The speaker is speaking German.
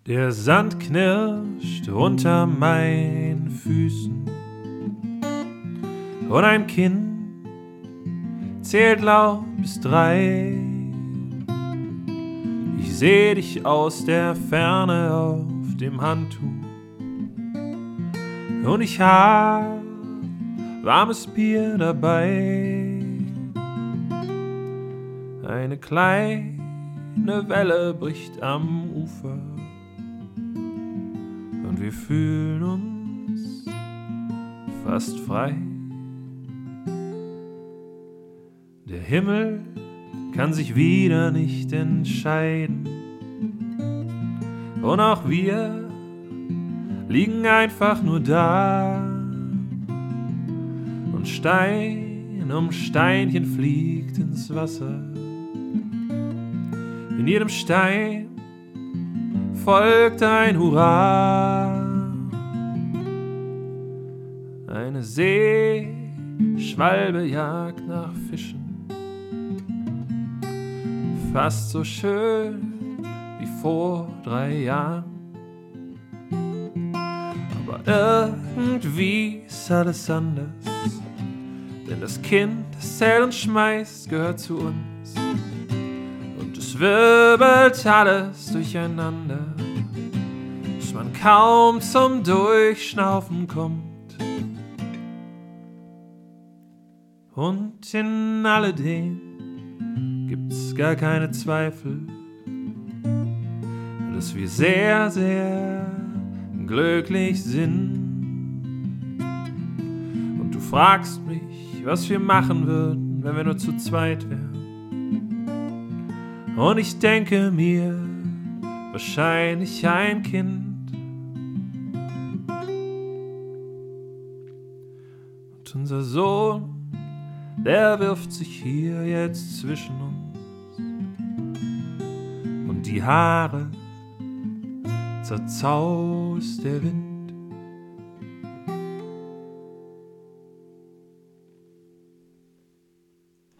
Der Sand knirscht unter meinen Füßen und ein Kind zählt laut bis 3. Ich seh dich aus der Ferne auf dem Handtuch und ich hab warmes Bier dabei. Eine kleine Welle bricht am Ufer und wir fühlen uns fast frei. Der Himmel kann sich wieder nicht entscheiden und auch wir liegen einfach nur da und Stein um Steinchen fliegt ins Wasser. In jedem Stein folgt ein Hurra. Eine Seeschwalbe jagt nach Fischen, fast so schön wie vor 3 Jahren. Aber irgendwie ist alles anders, denn das Kind, das zählt und schmeißt, gehört zu uns. Und es wirbelt alles durcheinander, bis man kaum zum Durchschnaufen kommt. Und in alledem gibt's gar keine Zweifel, dass wir sehr, sehr glücklich sind. Und du fragst mich, was wir machen würden, wenn wir nur zu zweit wären. Und ich denke mir, wahrscheinlich ein Kind. Und unser Sohn, der wirft sich hier jetzt zwischen uns. Und die Haare zerzaust der Wind.